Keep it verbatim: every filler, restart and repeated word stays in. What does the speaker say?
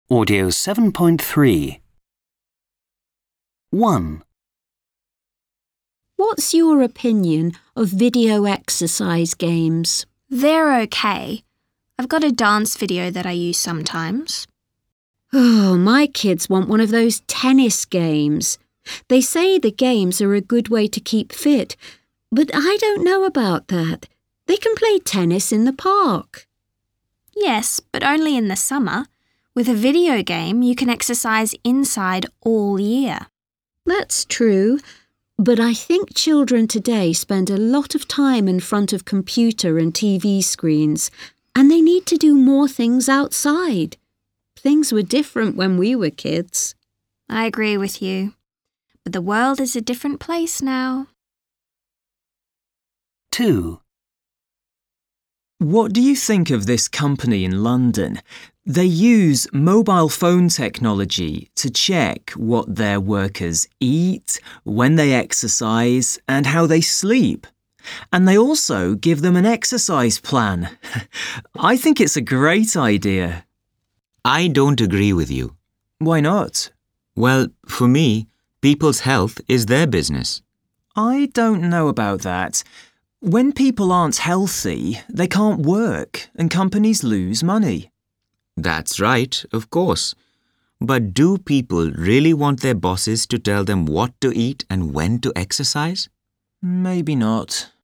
Audio seven point three. one. What's your opinion of video exercise games? They're okay. I've got a dance video that I use sometimes. Oh, my kids want one of those tennis games. They say the games are a good way to keep fit, but I don't know about that. They can play tennis in the park. Yes, but only in the summer. With a video game, you can exercise inside all year. That's true, but I think children today spend a lot of time in front of computer and T V screens, and they need to do more things outside. Things were different when we were kids. I agree with you. But the world is a different place now. two. What do you think of this company in London? They use mobile phone technology to check what their workers eat, when they exercise, and how they sleep. And they also give them an exercise plan. I think it's a great idea. I don't agree with you. Why not? Well, for me, people's health is their business. I don't know about that. When people aren't healthy, they can't work and companies lose money. That's right, of course. But do people really want their bosses to tell them what to eat and when to exercise? Maybe not.